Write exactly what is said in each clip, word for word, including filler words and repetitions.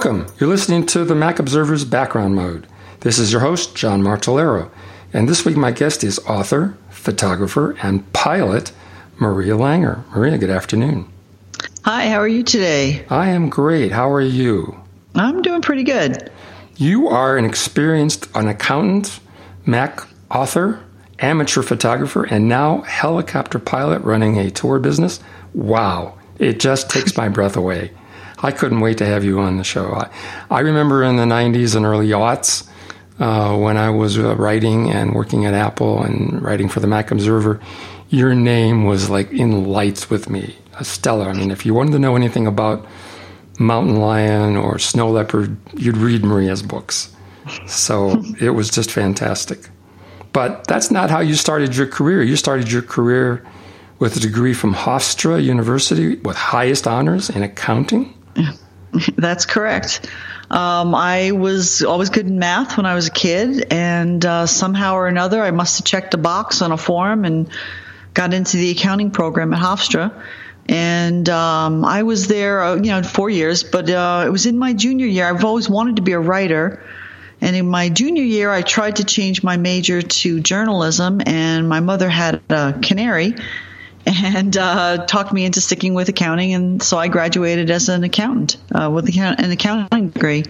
Welcome. You're listening to the Mac Observer's Background Mode. This is your host, John Martellero, and this week my guest is author, photographer, and pilot Maria Langer. Maria, good afternoon. Hi, how are you today? I am great. How are you? I'm doing pretty good. You are an experienced an accountant, Mac author, amateur photographer, and now helicopter pilot running a tour business. Wow. It just takes my breath away. I couldn't wait to have you on the show. I, I remember in the nineties and early aughts uh, when I was uh, writing and working at Apple and writing for the Mac Observer, your name was like in lights with me, a stellar. I mean, if you wanted to know anything about mountain lion or snow leopard, you'd read Maria's books. So it was just fantastic. But that's not how you started your career. You started your career with a degree from Hofstra University with highest honors in accounting. That's correct. Um, I was always good in math when I was a kid, and uh, somehow or another I must have checked a box on a form and got into the accounting program at Hofstra. And um, I was there, uh, you know, four years, but uh, it was in my junior year. I've always wanted to be a writer. And in my junior year, I tried to change my major to journalism, and my mother had a canary and uh, talked me into sticking with accounting. And so I graduated as an accountant uh, with an accounting degree.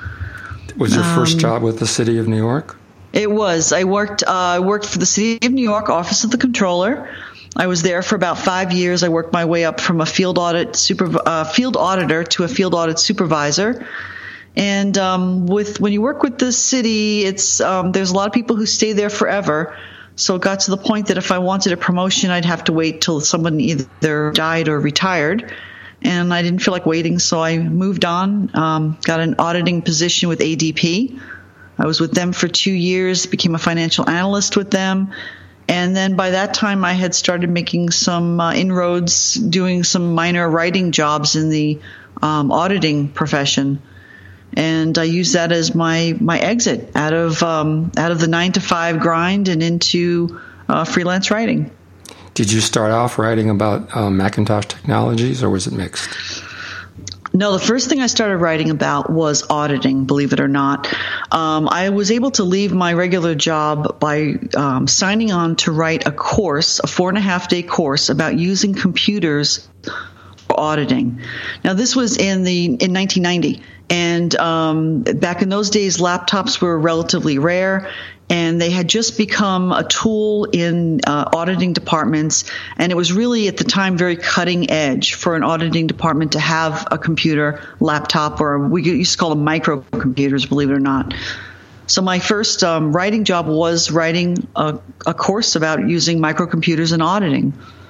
Was your first um, job with the City of New York? It was. I worked, uh, I worked for the City of New York Office of the Comptroller. I was there for about five years. I worked my way up from a field audit super, uh, field auditor to a field audit supervisor. And um, with when you work with the city, it's um, there's a lot of people who stay there forever. So it got to the point that if I wanted a promotion, I'd have to wait till someone either died or retired. And I didn't feel like waiting, so I moved on, um, got an auditing position with A D P. I was with them for two years, became a financial analyst with them. And then by that time, I had started making some uh, inroads, doing some minor writing jobs in the um, auditing profession. And I used that as my, my exit out of um, out of the nine to five grind and into uh, freelance writing. Did you start off writing about uh, Macintosh technologies, or was it mixed? No, the first thing I started writing about was auditing, believe it or not. Um, I was able to leave my regular job by um, signing on to write a course, a four and a half day course about using computers for auditing. Now, this was in the in nineteen ninety. And um, back in those days, laptops were relatively rare, and they had just become a tool in uh, auditing departments. And it was really, at the time, very cutting edge for an auditing department to have a computer, laptop, or we used to call them microcomputers, believe it or not. So my first um, writing job was writing a, a course about using microcomputers in auditing.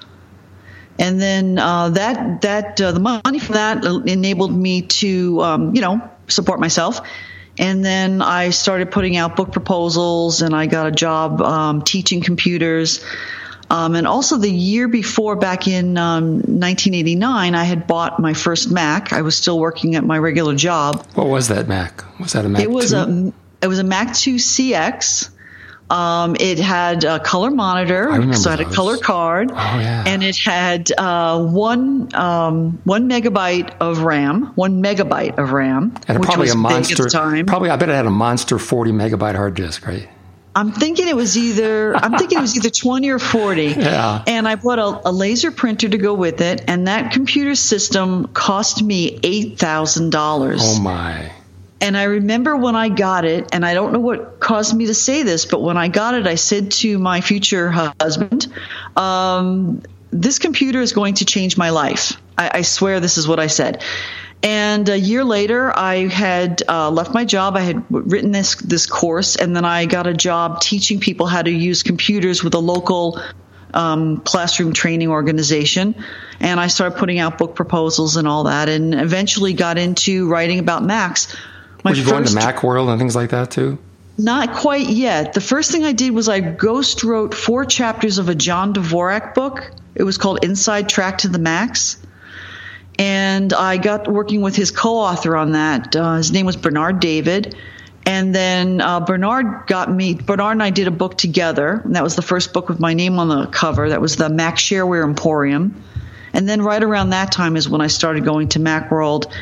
And then uh, that that uh, the money from that enabled me to um, you know support myself. And then I started putting out book proposals, and I got a job um, teaching computers. Um, and also the year before, back in um, nineteen eighty-nine, I had bought my first Mac. I was still working at my regular job. What was that Mac? Was that a Mac? It was two? a it was a Mac two C X. Um, it had a color monitor, so it had those. a color card, oh, yeah. and it had uh, one um, one megabyte of RAM, one megabyte of RAM, and which probably was a monster. big at the time. Probably, I bet it had a monster forty megabyte hard disk, right? I'm thinking it was either I'm thinking it was either twenty or forty. Yeah. And I bought a, a laser printer to go with it, and that computer system cost me eight thousand dollars. Oh my. And I remember when I got it, and I don't know what caused me to say this, but when I got it, I said to my future husband, um, this computer is going to change my life. I, I swear this is what I said. And a year later, I had uh, left my job. I had written this this course, and then I got a job teaching people how to use computers with a local um, classroom training organization. And I started putting out book proposals and all that, and eventually got into writing about Macs. My Were you going to first, Macworld and things like that too? Not quite yet. The first thing I did was I ghost wrote four chapters of a John Dvorak book. It was called Inside Track to the Macs. And I got working with his co-author on that. Uh, his name was Bernard David. And then uh, Bernard got me, Bernard and I did a book together. And that was the first book with my name on the cover. That was the Mac Shareware Emporium. And then right around that time is when I started going to Macworld.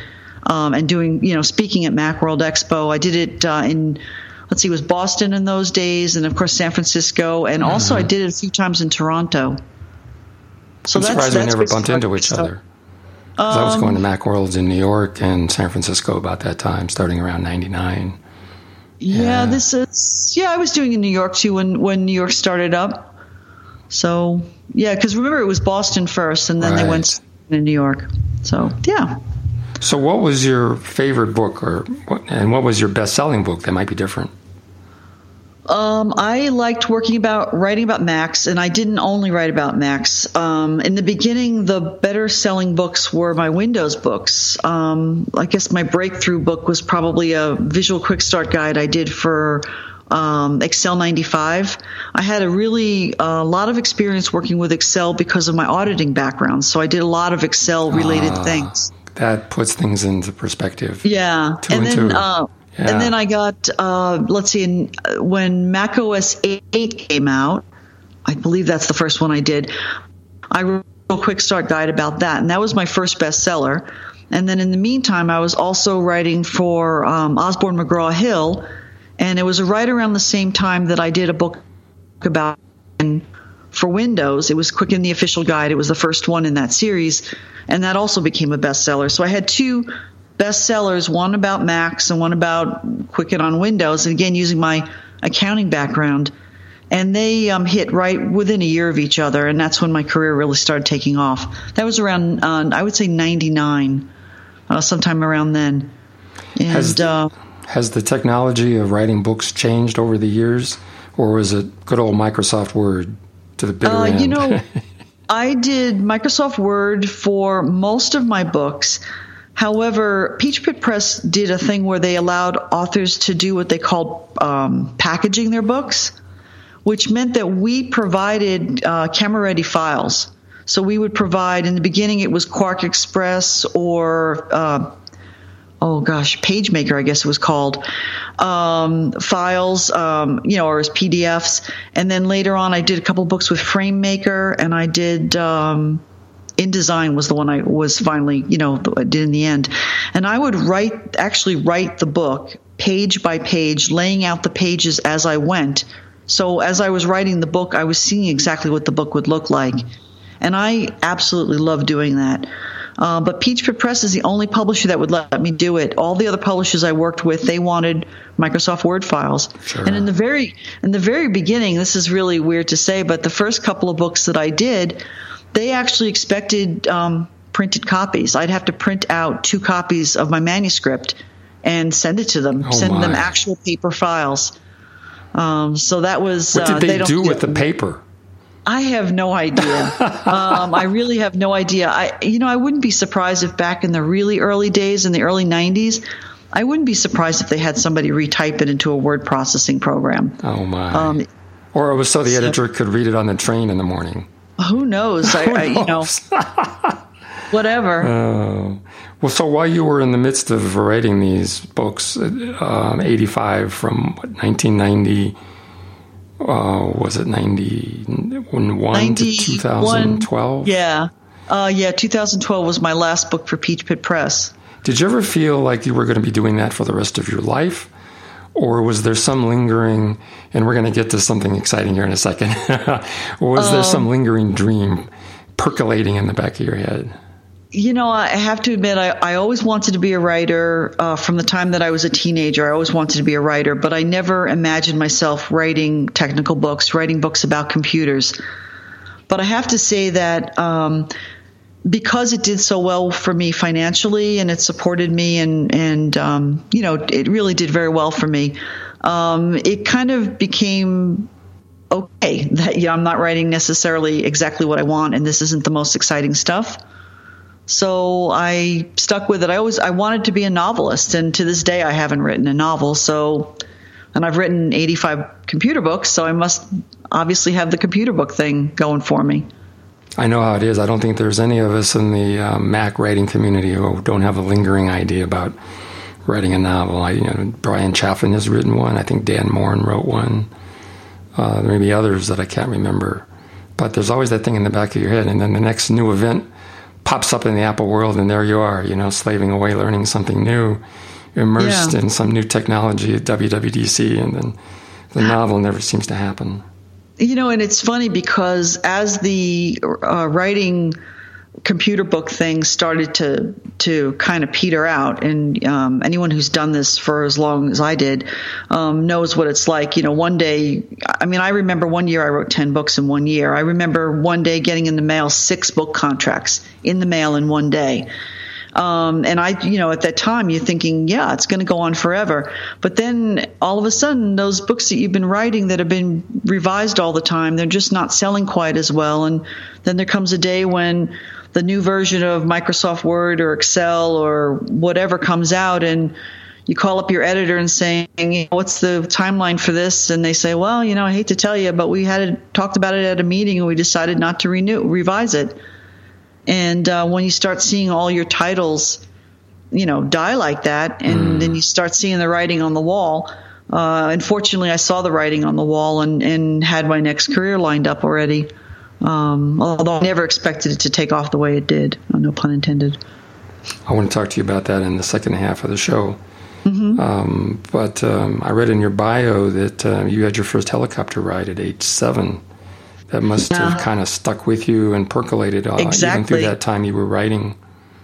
um, and doing, you know, speaking at Macworld Expo. I did it uh, in, let's see, it was Boston in those days, and of course San Francisco, and mm-hmm. also I did it a few times in Toronto. So I'm that's, surprised that's we never bumped into each other. Um, I was going to Macworlds in New York and San Francisco about that time, starting around ninety-nine. Yeah, yeah, this is, yeah, I was doing in New York too when, when New York started up. So, yeah, because remember it was Boston first, and then right. they went to New York. So, yeah. So what was your favorite book, or and what was your best-selling book that might be different? Um, I liked working about writing about Macs, and I didn't only write about Macs. Um, in the beginning, the better selling books were my Windows books. Um, I guess my breakthrough book was probably a visual quick start guide I did for um, Excel ninety-five. I had a really a uh, lot of experience working with Excel because of my auditing background, so I did a lot of Excel related uh, things. That puts things into perspective. Yeah, two and, and then. Two. Uh, Yeah. And then I got, uh, let's see, in, uh, when Mac O S eight came out, I believe that's the first one I did, I wrote a quick start guide about that, and that was my first bestseller. And then in the meantime, I was also writing for um, Osborne McGraw-Hill, and it was right around the same time that I did a book about for Windows. It was Quick in the Official Guide. It was the first one in that series, and that also became a bestseller. So I had two bestsellers, one about Macs and one about Quicken on Windows, and again using my accounting background, and they um, hit right within a year of each other, and that's when my career really started taking off. That was around uh, I would say ninety-nine, uh, sometime around then. And has, uh, has the technology of writing books changed over the years, or was it good old Microsoft Word to the bitter uh, end? You know, I did Microsoft Word for most of my books. However, Peach Pit Press did a thing where they allowed authors to do what they called um, packaging their books, which meant that we provided uh, camera-ready files. So we would provide, in the beginning it was Quark Express or, uh, oh gosh, PageMaker I guess it was called, um, files, um, you know, or as P D Fs. And then later on I did a couple books with FrameMaker, and I did... Um, InDesign was the one I was finally, you know, did in the end. And I would write, actually write the book page by page, laying out the pages as I went. So as I was writing the book, I was seeing exactly what the book would look like. And I absolutely love doing that. Uh, but Peach Pit Press is the only publisher that would let me do it. All the other publishers I worked with, they wanted Microsoft Word files. Sure. And in the very, in the very beginning, this is really weird to say, but the first couple of books that I did, they actually expected um, printed copies. I'd have to print out two copies of my manuscript and send it to them, oh send my. them actual paper files. Um, so that was... What did uh, they, they don't do do with the paper? I have no idea. um, I really have no idea. I, you know, I wouldn't be surprised if back in the really early days, in the early nineties, I wouldn't be surprised if they had somebody retype it into a word processing program. Oh, my. Um, or it was so the so, editor could read it on the train in the morning. Who knows? I, Who I, you know, whatever. Oh. Well, so while you were in the midst of writing these books, um, eighty-five from what, nineteen ninety, uh, was it ninety-one to two thousand twelve? Yeah. Uh, yeah, two thousand twelve was my last book for Peach Pit Press. Did you ever feel like you were going to be doing that for the rest of your life? Or was there some lingering, and we're going to get to something exciting here in a second, or was um, there some lingering dream percolating in the back of your head? You know, I have to admit, I, I always wanted to be a writer uh, from the time that I was a teenager. I always wanted to be a writer, but I never imagined myself writing technical books, writing books about computers. But I have to say that um, because it did so well for me financially, and it supported me, and, and um, you know, it really did very well for me, um, it kind of became okay that, yeah, I'm not writing necessarily exactly what I want, and this isn't the most exciting stuff. So I stuck with it. I always I wanted to be a novelist, and to this day I haven't written a novel. So, and I've written eighty-five computer books, so I must obviously have the computer book thing going for me. I know how it is. I don't think there's any of us in the uh, Mac writing community who don't have a lingering idea about writing a novel. I, you know, Brian Chaffin has written one. I think Dan Morin wrote one. Uh, there may be others that I can't remember. But there's always that thing in the back of your head, and then the next new event pops up in the Apple world, and there you are, you know, slaving away, learning something new, immersed yeah. in some new technology at W W D C, and then the novel never seems to happen. You know, and it's funny because as the uh, writing computer book thing started to to kind of peter out, and um, anyone who's done this for as long as I did um, knows what it's like. You know, one day, I mean, I remember one year I wrote ten books in one year. I remember one day getting in the mail six book contracts in the mail in one day. Um, and I, you know, at that time you're thinking, yeah, it's going to go on forever. But then all of a sudden, those books that you've been writing that have been revised all the time, they're just not selling quite as well. And then there comes a day when the new version of Microsoft Word or Excel or whatever comes out, and you call up your editor and saying, what's the timeline for this? And they say, well, you know, I hate to tell you, but we had talked about it at a meeting and we decided not to renew, revise it. And uh, when you start seeing all your titles, you know, die like that, and mm. then you start seeing the writing on the wall. Uh, unfortunately, I saw the writing on the wall and, and had my next career lined up already. Um, although I never expected it to take off the way it did. No pun intended. I want to talk to you about that in the second half of the show. Mm-hmm. Um, but um, I read in your bio that uh, you had your first helicopter ride at age seven. That must yeah. have kind of stuck with you and percolated uh, exactly. even through that time you were writing.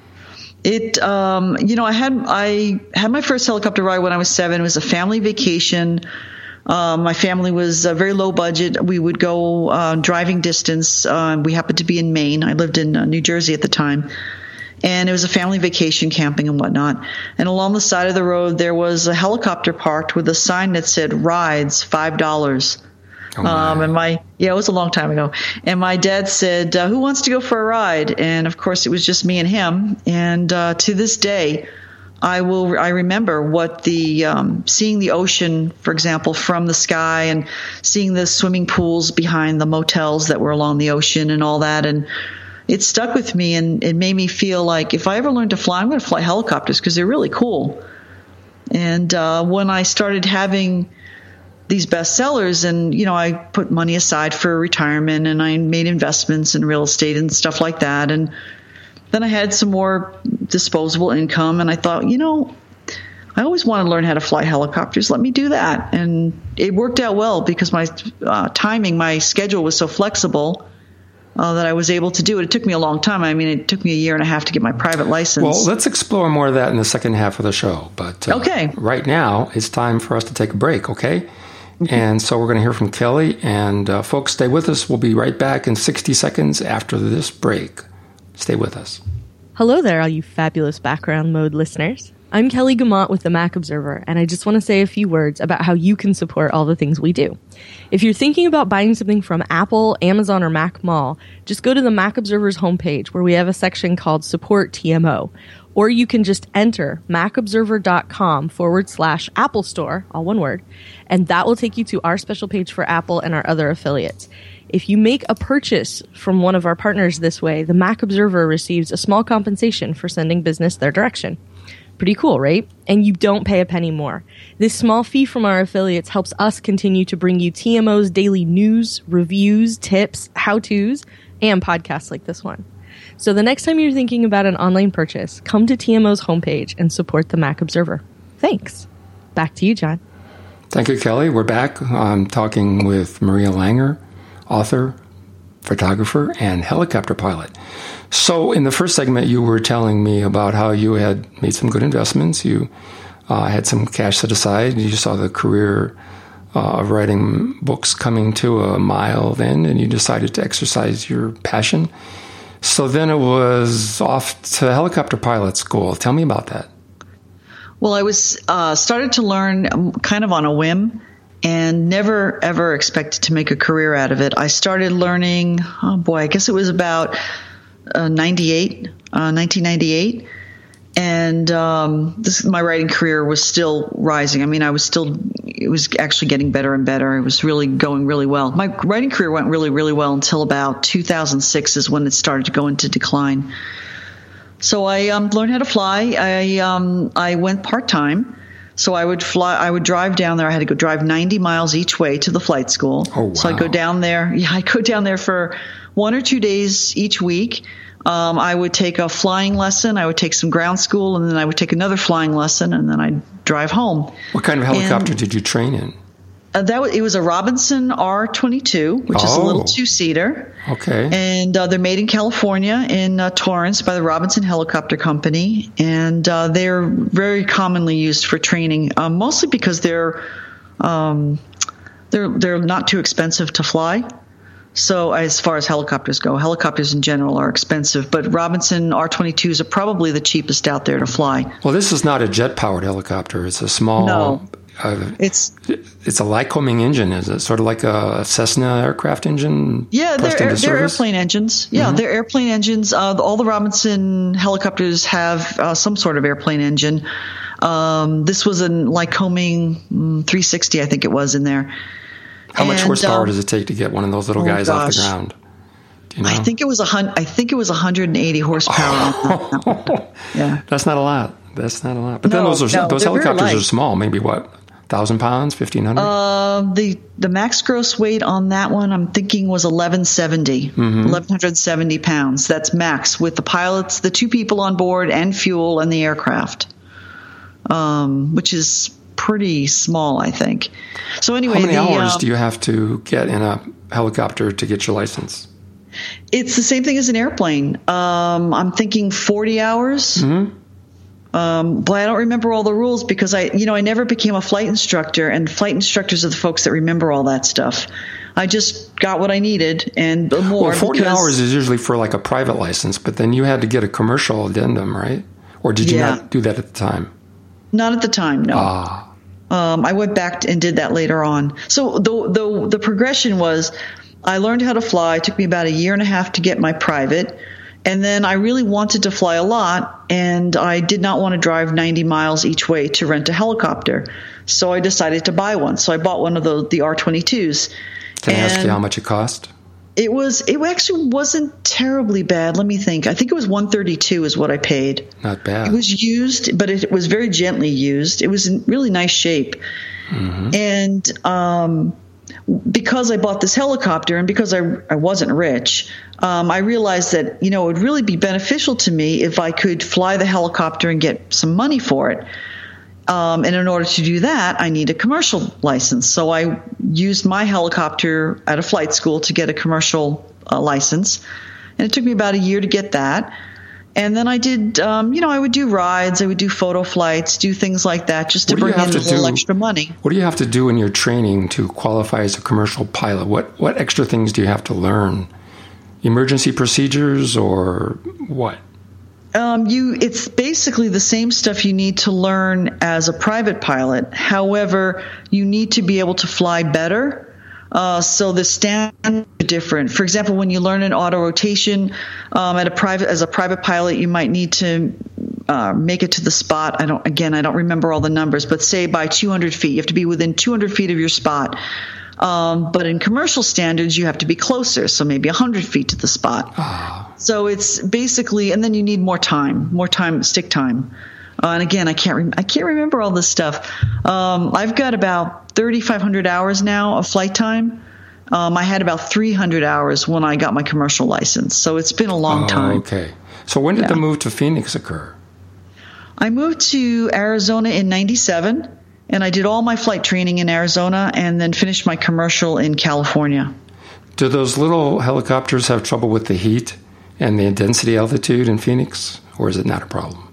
It, um, you know, I had I had my first helicopter ride when I was seven. It was a family vacation. Uh, my family was uh, very low budget. We would go uh, driving distance. Uh, we happened to be in Maine. I lived in uh, New Jersey at the time. And it was a family vacation, camping and whatnot. And along the side of the road, there was a helicopter parked with a sign that said, rides, five dollars. Oh um, and my, yeah, it was a long time ago. And my dad said, uh, who wants to go for a ride? And of course, it was just me and him. And uh, to this day, I will, I remember what the, um, seeing the ocean, for example, from the sky, and seeing the swimming pools behind the motels that were along the ocean and all that. And it stuck with me, and it made me feel like if I ever learn to fly, I'm going to fly helicopters because they're really cool. And uh, when I started having these bestsellers, and, you know, I put money aside for retirement, and I made investments in real estate and stuff like that. And then I had some more disposable income, and I thought, you know, I always want to learn how to fly helicopters. Let me do that. And it worked out well because my uh, timing, my schedule was so flexible uh, that I was able to do it. It took me a long time. I mean, it took me a year and a half to get my private license. Well, let's explore more of that in the second half of the show. But uh, okay. Right now, it's time for us to take a break, okay? And so we're going to hear from Kelly. And uh, folks, stay with us. We'll be right back in sixty seconds after this break. Stay with us. Hello there, all you fabulous background mode listeners. I'm Kelly Guimont with the Mac Observer, and I just want to say a few words about how you can support all the things we do. If you're thinking about buying something from Apple, Amazon, or Mac Mall, just go to the Mac Observer's homepage where we have a section called Support T M O. Or you can just enter macobserver.com forward slash Apple Store, all one word, and that will take you to our special page for Apple and our other affiliates. If you make a purchase from one of our partners this way, the Mac Observer receives a small compensation for sending business their direction. Pretty cool, right? And you don't pay a penny more. This small fee from our affiliates helps us continue to bring you T M O's daily news, reviews, tips, how-tos, and podcasts like this one. So the next time you're thinking about an online purchase, come to T M O's homepage and support the Mac Observer. Thanks. Back to you, John. Thank you, Kelly. We're back. I'm talking with Maria Langer, author, photographer, and helicopter pilot. So in the first segment, you were telling me about how you had made some good investments. You uh, had some cash set aside. You saw the career uh, of writing books coming to a mild end, and you decided to exercise your passion. So then it was off to helicopter pilot school. Tell me about that. Well, I was uh, started to learn kind of on a whim, and never, ever expected to make a career out of it. I started learning, oh boy, I guess it was about uh, ninety-eight, uh, nineteen ninety-eight. And um, this, my writing career was still rising. I mean, I was still, it was actually getting better and better. It was really going really well. My writing career went really, really well until about two thousand six is when it started to go into decline. So I um, learned how to fly. I um, I went part-time. So I would fly, I would drive down there. I had to go drive ninety miles each way to the flight school. Oh, wow. So I'd go down there. Yeah, I'd go down there for one or two days each week. Um, I would take a flying lesson. I would take some ground school, and then I would take another flying lesson, and then I'd drive home. What kind of helicopter And, did you train in? Uh, that was, it was a Robinson R twenty-two, which oh. is a little two-seater. Okay. And uh, they're made in California, in uh, Torrance, by the Robinson Helicopter Company. And uh, they're very commonly used for training, uh, mostly because they're um, they're they're not too expensive to fly. So as far as helicopters go, helicopters in general are expensive, but Robinson R twenty-twos are probably the cheapest out there to fly. Well, this is not a jet-powered helicopter. It's a small. No. Uh, it's it's a Lycoming engine, is it? Sort of like a Cessna aircraft engine? Yeah, they're, air, they're airplane engines. Yeah, mm-hmm. they're airplane engines. Uh, all the Robinson helicopters have uh, some sort of airplane engine. Um, this was a Lycoming mm, three sixty, I think it was in there. How much and, horsepower um, does it take to get one of those little oh guys gosh. off the ground? Do you know? I think it was a hun- I think it was one hundred eighty horsepower. on that. Yeah, that's not a lot. That's not a lot. But no, then those are, no, those helicopters are small. Maybe what, thousand pounds, fifteen hundred? Uh, the the max gross weight on that one, I'm thinking, was eleven seventy, mm-hmm. eleven seventy pounds. That's max with the pilots, the two people on board, and fuel and the aircraft, um, which is pretty small, I think. So anyway, how many the, hours uh, do you have to get in a helicopter to get your license? It's the same thing as an airplane. Um, I'm thinking forty hours. Mm-hmm. Um, but I don't remember all the rules because I, you know, I never became a flight instructor, and flight instructors are the folks that remember all that stuff. I just got what I needed and more. Well, forty because, hours is usually for like a private license, but then you had to get a commercial addendum, right? Or did you yeah. not do that at the time? Not at the time, no. Ah. Um, I went back and did that later on. So the, the the progression was, I learned how to fly. It took me about a year and a half to get my private. And then I really wanted to fly a lot, and I did not want to drive ninety miles each way to rent a helicopter. So I decided to buy one. So I bought one of the, the R twenty-twos. Can I and ask you how much it cost? It was, it actually wasn't terribly bad. Let me think. I think it was one thirty-two is what I paid. Not bad. It was used, but it was very gently used. It was in really nice shape. Mm-hmm. And um, because I bought this helicopter and because I, I wasn't rich, um, I realized that, you know, it would really be beneficial to me if I could fly the helicopter and get some money for it. Um, and in order to do that, I need a commercial license. So I used my helicopter at a flight school to get a commercial uh, license. And it took me about a year to get that. And then I did, um, you know, I would do rides, I would do photo flights, do things like that just to bring in a little extra money. What do you have to do in your training to qualify as a commercial pilot? What what extra things do you have to learn? Emergency procedures or what? Um, you, it's basically the same stuff you need to learn as a private pilot. However, you need to be able to fly better. Uh, so the standards are different. For example, when you learn an auto rotation um, at a private, as a private pilot, you might need to uh, make it to the spot. I don't, again, I don't remember all the numbers, but say by two hundred feet, you have to be within two hundred feet of your spot. Um, but in commercial standards, you have to be closer, so maybe one hundred feet to the spot. Oh. So it's basically, and then you need more time, more time, stick time. Uh, and again, I can't, re- I can't remember all this stuff. Um, I've got about thirty-five hundred hours now of flight time. Um, I had about three hundred hours when I got my commercial license, so it's been a long oh, time. Okay. So when did yeah. the move to Phoenix occur? I moved to Arizona in ninety-seven. And I did all my flight training in Arizona and then finished my commercial in California. Do those little helicopters have trouble with the heat and the density altitude in Phoenix, or is it not a problem?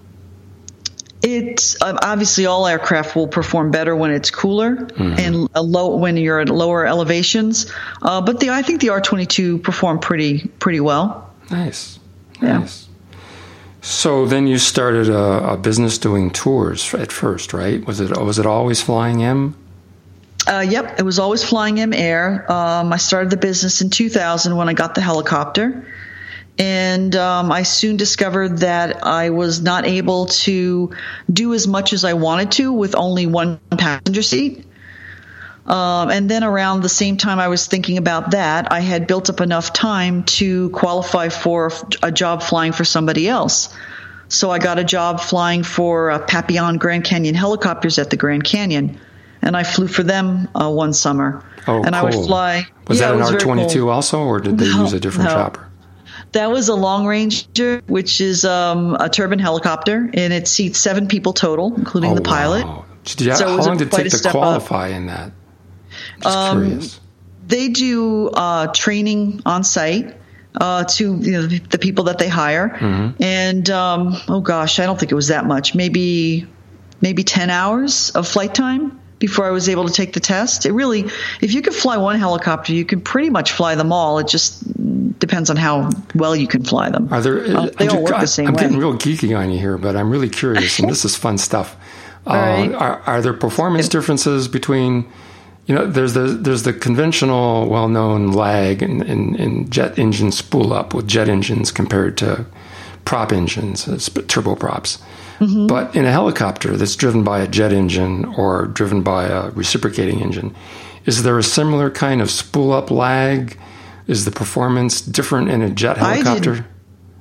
It's uh, obviously all aircraft will perform better when it's cooler mm-hmm. and a low when you're at lower elevations. Uh, but the, I think the R twenty-two performed pretty pretty well. Nice, yeah. nice. So then you started a, a business doing tours at first, right? Was it was it always Flying M? Uh, yep, it was always Flying M Air. Um, I started the business in two thousand when I got the helicopter. And um, I soon discovered that I was not able to do as much as I wanted to with only one passenger seat. Um, and then around the same time I was thinking about that, I had built up enough time to qualify for a job flying for somebody else. So I got a job flying for uh, Papillon Grand Canyon Helicopters at the Grand Canyon, and I flew for them uh, one summer. Oh, and cool. I would fly. Was yeah, that an R twenty-two cool. also, or did they no, use a different no. chopper? That was a Long Ranger, which is um, a turbine helicopter, and it seats seven people total, including oh, the pilot. Wow. Yeah, so how long did it take to qualify up. in that? Just um, curious. They do uh, training on site uh, to you know, the people that they hire, mm-hmm. and um, oh gosh, I don't think it was that much. Maybe maybe ten hours of flight time before I was able to take the test. It really, if you could fly one helicopter, you could pretty much fly them all. It just depends on how well you can fly them. Are there? Uh, they I'm, all work just, the same I'm way. getting real geeky on you here, but I'm really curious, and this is fun stuff. Uh, right. are, are there performance differences between? You know, there's the there's the conventional, well-known lag in, in, in jet engine spool up with jet engines compared to prop engines, uh, turboprops. Mm-hmm. But in a helicopter that's driven by a jet engine or driven by a reciprocating engine, is there a similar kind of spool up lag? Is the performance different in a jet helicopter? I did,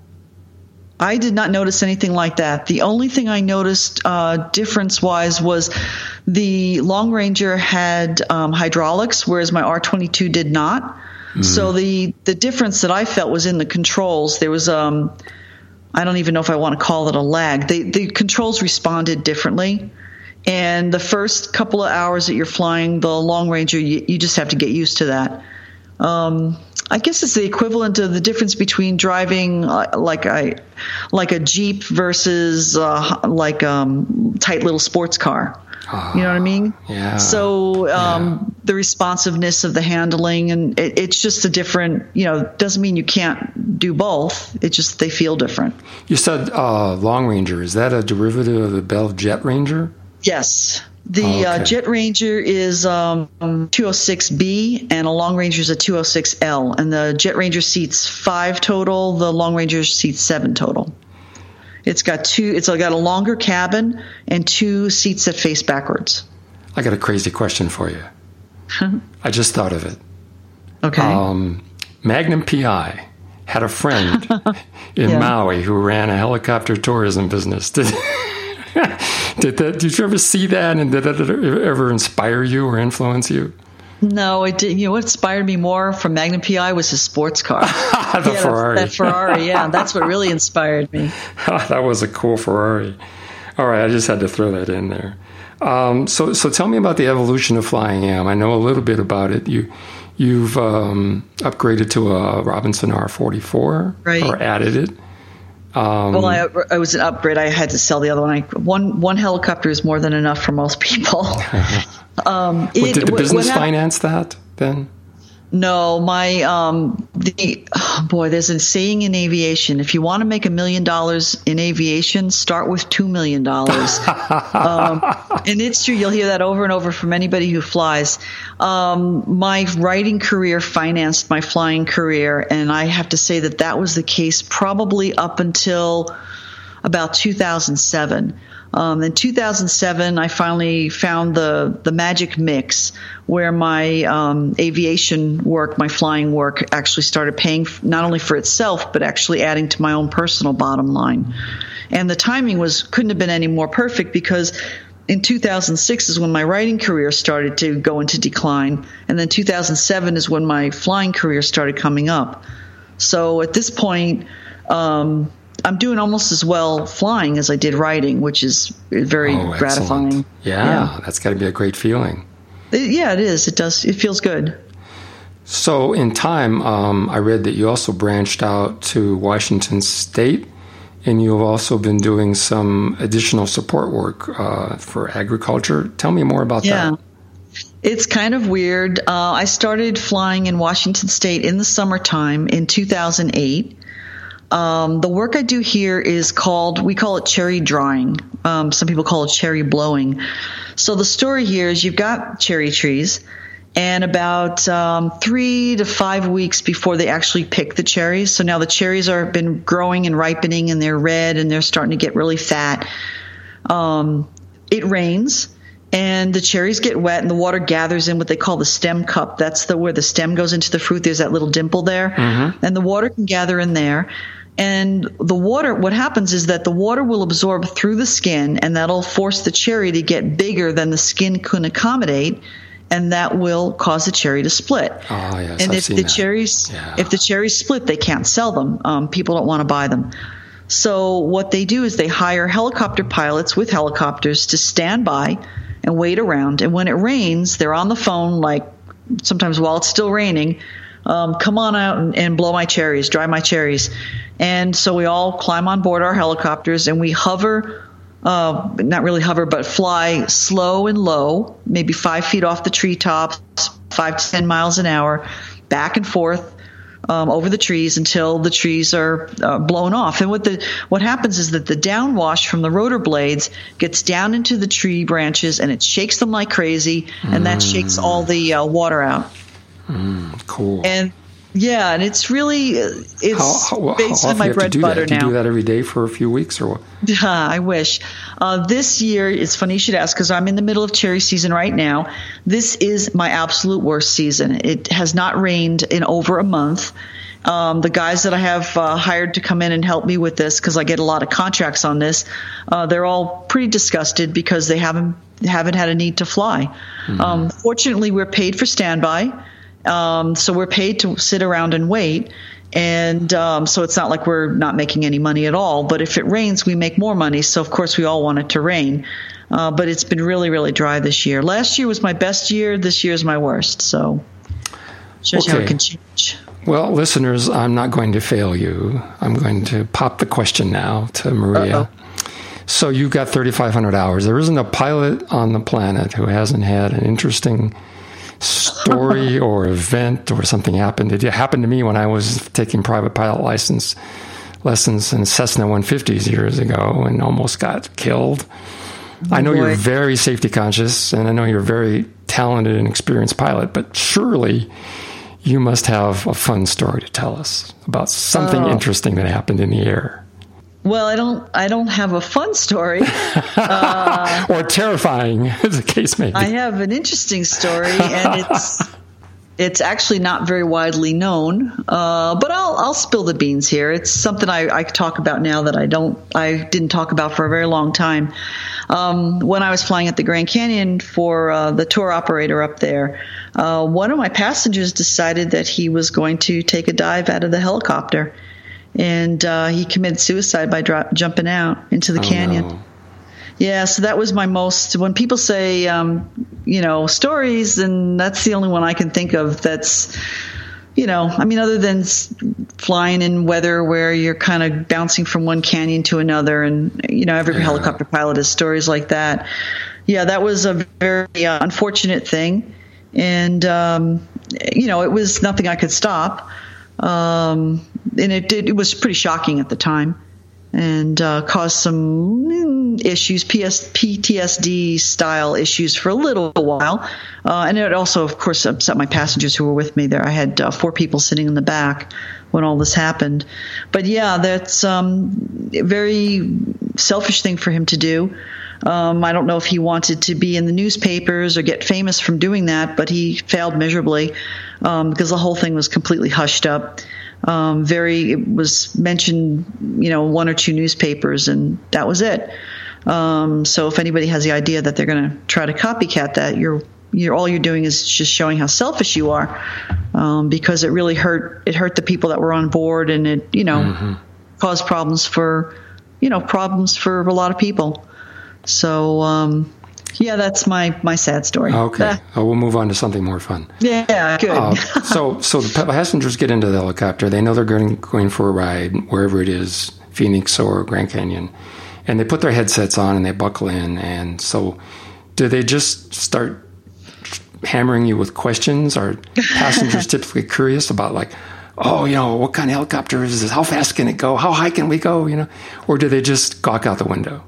I did not notice anything like that. The only thing I noticed uh, difference-wise was the Long Ranger had um, hydraulics, whereas my R twenty-two did not. Mm-hmm. So the, the difference that I felt was in the controls. There was, um, I don't even know if I want to call it a lag. They, the controls responded differently. And the first couple of hours that you're flying the Long Ranger, you, you just have to get used to that. Um, I guess it's the equivalent of the difference between driving uh, like a like a Jeep versus uh, like a um, tight little sports car. Uh, you know what I mean? Yeah. So um, yeah. the responsiveness of the handling, and it, it's just a different. You know, doesn't mean you can't do both. It's just they feel different. You said uh, Long Ranger. Is that a derivative of the Bell Jet Ranger? Yes. The oh, okay. uh, Jet Ranger is um, two oh six B, and a Long Ranger is a two oh six L. And the Jet Ranger seats five total. The Long Ranger seats seven total. It's got two. It's got a longer cabin and two seats that face backwards. I got a crazy question for you. I just thought of it. Okay. Um, Magnum P I had a friend in yeah. Maui who ran a helicopter tourism business. Did Did that? Did you ever see that, and did that ever inspire you or influence you? No, it didn't. You know what inspired me more from Magnum P I was his sports car. the yeah, Ferrari. That, that Ferrari, yeah, that's what really inspired me. That was a cool Ferrari. All right, I just had to throw that in there. Um, so, so tell me about the evolution of Flying Am. I know a little bit about it. You, you've um, upgraded to a Robinson R forty-four, right. or added it. Um, well, I, I was an upgrade. I had to sell the other one. I, one one helicopter is more than enough for most people. um, it, did the business I, finance that then? No, my um, the oh boy. There's a saying in aviation: if you want to make a million dollars in aviation, start with two million dollars. um, and it's true. You'll hear that over and over from anybody who flies. Um, my writing career financed my flying career, and I have to say that that was the case probably up until about two thousand seven. Um, in two thousand seven, I finally found the, the magic mix where my um, aviation work, my flying work, actually started paying f- not only for itself, but actually adding to my own personal bottom line. And the timing was couldn't have been any more perfect because in two thousand six is when my writing career started to go into decline, and then two thousand seven is when my flying career started coming up. So at this point, um, I'm doing almost as well flying as I did writing, which is very oh, gratifying. Yeah, yeah. That's got to be a great feeling. It, yeah, it is. It does. It feels good. So in time, um, I read that you also branched out to Washington State, and you have also been doing some additional support work uh, for agriculture. Tell me more about yeah. that. It's kind of weird. Uh, I started flying in Washington State in the summertime in two thousand eight. Um, the work I do here is called, we call it cherry drying. Um, some people call it cherry blowing. So the story here is you've got cherry trees, and about um, three to five weeks before they actually pick the cherries. So now the cherries are been growing and ripening, and they're red, and they're starting to get really fat. Um, it rains. And the cherries get wet, and the water gathers in what they call the stem cup. That's the where the stem goes into the fruit. There's that little dimple there, mm-hmm. and the water can gather in there. And the water, what happens is that the water will absorb through the skin, and that'll force the cherry to get bigger than the skin can accommodate, and that will cause the cherry to split. Oh, yes, and I've if seen the that. cherries, Yeah. if the cherries split, they can't sell them. Um, people don't want to buy them. So what they do is they hire helicopter pilots with helicopters to stand by and wait around. And when it rains, they're on the phone, like sometimes while it's still raining. Um, come on out and, and blow my cherries, dry my cherries. And so we all climb on board our helicopters and we hover, uh, not really hover, but fly slow and low, maybe five feet off the treetops, five to ten miles an hour, back and forth um, over the trees until the trees are uh, blown off. And what the what happens is that the downwash from the rotor blades gets down into the tree branches and it shakes them like crazy, and mm. that shakes all the uh, water out. Mm, cool. And yeah, and it's really it's how, how, basically how my you bread and butter that? Do you now. do that every day for a few weeks or what? I wish. Uh, this year, it's funny you should ask because I'm in the middle of cherry season right now. This is my absolute worst season. It has not rained in over a month. Um, the guys that I have uh, hired to come in and help me with this, because I get a lot of contracts on this, uh, they're all pretty disgusted because they haven't haven't had a need to fly. Mm-hmm. Um, fortunately, we're paid for standby. Um, so we're paid to sit around and wait. And um, so it's not like we're not making any money at all. But if it rains, we make more money. So, of course, we all want it to rain. Uh, but it's been really, really dry this year. Last year was my best year. This year is my worst. So shows okay. how it can change. Well, listeners, I'm not going to fail you. I'm going to pop the question now to Maria. Uh-oh. So you've got thirty-five hundred hours. There isn't a pilot on the planet who hasn't had an interesting story or event or something happened. It happened to me when I was taking private pilot license lessons in Cessna one fifties years ago and almost got killed. Oh, I know boy. You're very safety conscious, and I know you're a very talented and experienced pilot, but surely you must have a fun story to tell us about something oh. interesting that happened in the air. Well, I don't. I don't have a fun story, uh, or terrifying, as the case may be. I have an interesting story, and it's it's actually not very widely known. Uh, but I'll I'll spill the beans here. It's something I, I talk about now that I don't. I didn't talk about for a very long time. Um, when I was flying at the Grand Canyon for uh, the tour operator up there, uh, one of my passengers decided that he was going to take a dive out of the helicopter. And uh, he committed suicide by dro- jumping out into the oh, canyon. No. Yeah, so that was my most. When people say, um, you know, stories, then that's the only one I can think of. That's, you know, I mean, other than flying in weather where you're kind of bouncing from one canyon to another, and you know, every yeah. helicopter pilot has stories like that. Yeah, that was a very uh, unfortunate thing, and um, you know, it was nothing I could stop. Um, and it did, it was pretty shocking at the time and, uh, caused some issues, P T S D style issues for a little while. Uh, and it also, of course, upset my passengers who were with me there. I had uh, four people sitting in the back when all this happened. But yeah, that's, um, a very selfish thing for him to do. Um, I don't know if he wanted to be in the newspapers or get famous from doing that, but he failed miserably um, because the whole thing was completely hushed up. Um, very, it was mentioned, you know, one or two newspapers, and that was it. Um, so if anybody has the idea that they're going to try to copycat that, you're you're all you're doing is just showing how selfish you are, um, because it really hurt. It hurt the people that were on board, and it, you know, mm-hmm. caused problems for, you know, problems for a lot of people. So, um, yeah, that's my, my sad story. Okay. Uh, oh, we'll move on to something more fun. Yeah, good. uh, so so the passengers get into the helicopter. They know they're going, going for a ride, wherever it is, Phoenix or Grand Canyon. And they put their headsets on and they buckle in. And so do they just start hammering you with questions? Are passengers typically curious about, like, oh, you know, what kind of helicopter is this? How fast can it go? How high can we go? You know, or do they just gawk out the window?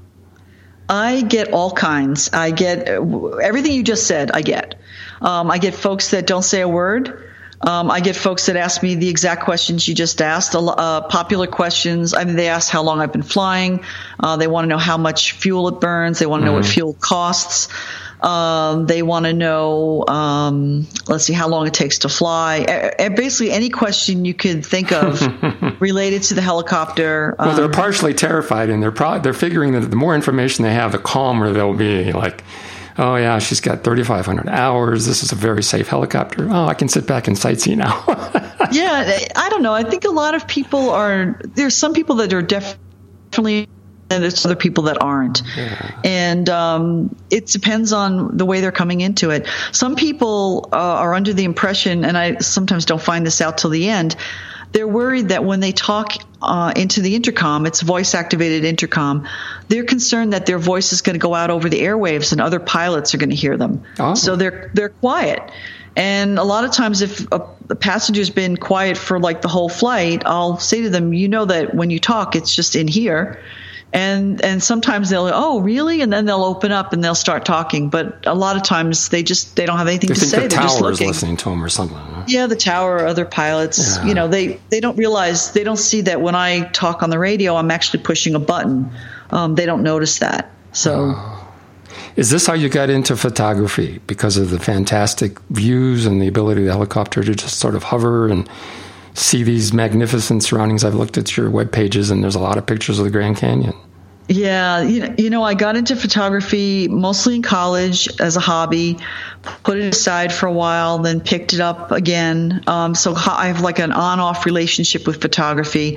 I get all kinds. I get everything you just said. I get. Um, I get folks that don't say a word. Um, I get folks that ask me the exact questions you just asked, uh, popular questions. I mean, they ask how long I've been flying. Uh, they want to know how much fuel it burns. They want to know mm-hmm. what fuel costs. Um, they want to know, um, let's see, how long it takes to fly. And basically, any question you could think of related to the helicopter. Well, they're um, partially terrified, and they're probably they're figuring that the more information they have, the calmer they'll be. Like, oh yeah, she's got thirty-five hundred hours. This is a very safe helicopter. Oh, I can sit back and sightsee now. Yeah, I don't know. I think a lot of people are. There's some people that are definitely. And there's other people that aren't. Yeah. And um, it depends on the way they're coming into it. Some people uh, are under the impression, and I sometimes don't find this out till the end, they're worried that when they talk uh, into the intercom, it's voice-activated intercom, they're concerned that their voice is going to go out over the airwaves and other pilots are going to hear them. Oh. So they're they're quiet. And a lot of times if a, a passenger's been quiet for like the whole flight, I'll say to them, you know that when you talk, it's just in here. And and sometimes they'll, oh, really? And then they'll open up and they'll start talking. But a lot of times they just they don't have anything they to think say. The They're just tower is looking. listening to them or something. Huh? Yeah, the tower or other pilots. Yeah. You know, they, they don't realize, they don't see that when I talk on the radio, I'm actually pushing a button. Um, they don't notice that. So. Oh. Is this how you got into photography? Because of the fantastic views and the ability of the helicopter to just sort of hover and see these magnificent surroundings? I've looked at your web pages and there's a lot of pictures of the Grand Canyon. Yeah, you know, you know, I got into photography mostly in college as a hobby, put it aside for a while, then picked it up again. Um, so I have like an on-off relationship with photography.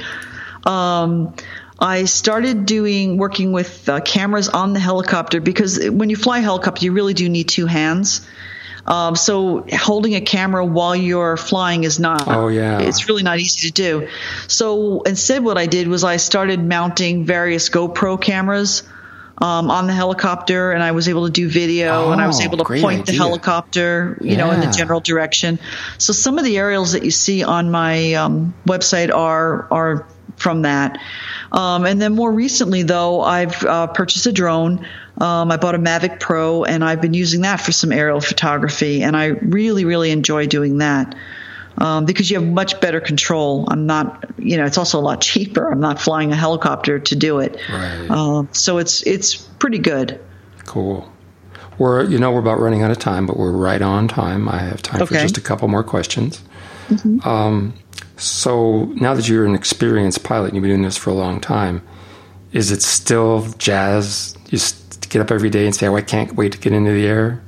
Um, I started doing working with uh, cameras on the helicopter because when you fly a helicopter, you really do need two hands. Um, so holding a camera while you're flying is not, oh, yeah. it's really not easy to do. So instead what I did was I started mounting various GoPro cameras um, on the helicopter, and I was able to do video, oh, and I was able to point idea. the helicopter, you yeah. know, in the general direction. So some of the aerials that you see on my um, website are are from that. Um, and then more recently, though, I've uh, purchased a drone. Um, I bought a Mavic Pro, and I've been using that for some aerial photography, and I really, really enjoy doing that um, because you have much better control. I'm not, you know, it's also a lot cheaper. I'm not flying a helicopter to do it. Right. Uh, so it's it's pretty good. Cool. We're, you know, we're about running out of time, but we're right on time. I have time okay. for just a couple more questions. Mm-hmm. Um, so now that you're an experienced pilot and you've been doing this for a long time, is it still jazz? You get up every day and say, oh, I can't wait to get into the air?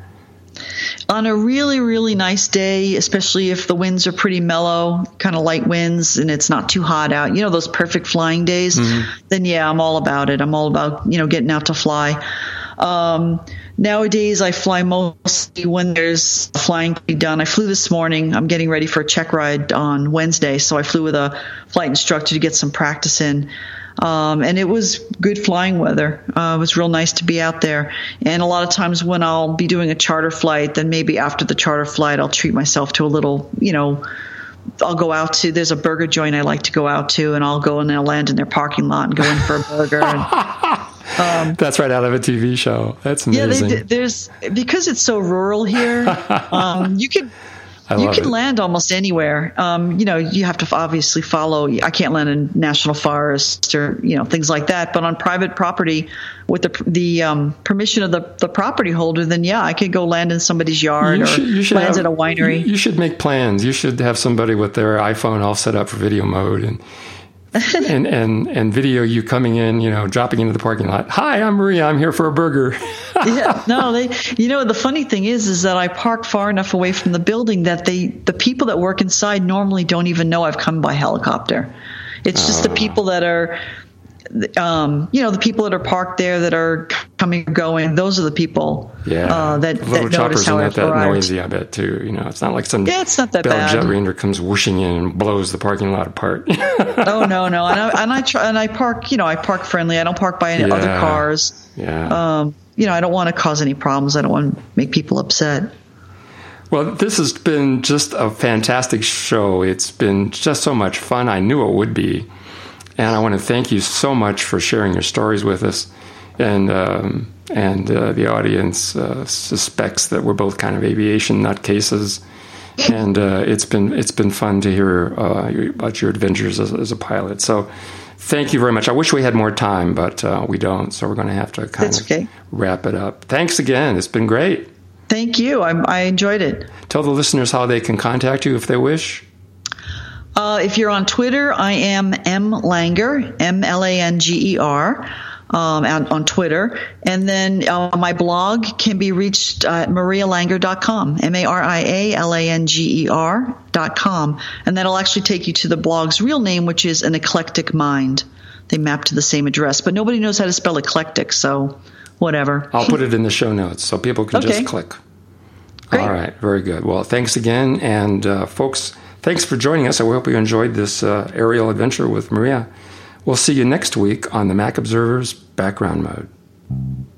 On a really, really nice day, especially if the winds are pretty mellow, kind of light winds, and it's not too hot out, you know, those perfect flying days, mm-hmm. then yeah, I'm all about it. I'm all about, you know, getting out to fly. Um, nowadays, I fly mostly when there's flying to be done. I flew this morning. I'm getting ready for a check ride on Wednesday, so I flew with a flight instructor to get some practice in. Um, and it was good flying weather. Uh, it was real nice to be out there. And a lot of times when I'll be doing a charter flight, then maybe after the charter flight, I'll treat myself to a little, you know, I'll go out to, there's a burger joint I like to go out to, and I'll go and I'll land in their parking lot and go in for a burger. And, um, That's right out of a T V show. That's amazing. Yeah, they, there's, because it's so rural here, um, you could, I you love can it. land almost anywhere. Um, you know, you have to obviously follow. I can't land in national forest or, you know, things like that. But on private property, with the the um, permission of the, the property holder, then yeah, I could go land in somebody's yard You or should- you should land have- at a winery. You, you should make plans. You should have somebody with their iPhone all set up for video mode and and, and and video you coming in, you know, dropping into the parking lot. Hi, I'm Maria. I'm here for a burger. Yeah, no, they. You know, the funny thing is, is that I park far enough away from the building that they, the people that work inside, normally don't even know I've come by helicopter. It's just Oh. the people that are, um, you know, the people that are parked there that are coming and going. Those are the people. Yeah, uh, that, the little that notice choppers how are not I've that arrived. noisy. I bet too. You know, it's not like some Yeah, it's not that Bell bad. Jetraider comes whooshing in and blows the parking lot apart. Oh no, no, and I, and I try, and I park. You know, I park friendly. I don't park by any Yeah. other cars. Yeah. Um, you know, I don't want to cause any problems. I don't want to make people upset. Well, this has been just a fantastic show. It's been just so much fun. I knew it would be. And I want to thank you so much for sharing your stories with us. And um, and uh, the audience uh, suspects that we're both kind of aviation nutcases. and uh, it's been it's been fun to hear uh, about your adventures as, as a pilot. So, thank you very much. I wish we had more time, but uh, we don't. So we're going to have to kind That's of okay. wrap it up. Thanks again. It's been great. Thank you. I, I enjoyed it. Tell the listeners how they can contact you if they wish. Uh, if you're on Twitter, I am M Langer, M L A N G E R, um, on, on Twitter. And then uh, my blog can be reached at maria langer dot com, M A R I A L A N G E R dot com. And that'll actually take you to the blog's real name, which is An Eclectic Mind. They map to the same address, but nobody knows how to spell eclectic, so whatever. I'll put it in the show notes so people can Okay. just click. Great. All right, very good. Well, thanks again. And uh, folks, thanks for joining us. I hope you enjoyed this uh, aerial adventure with Maria. We'll see you next week on the Mac Observer's Background Mode.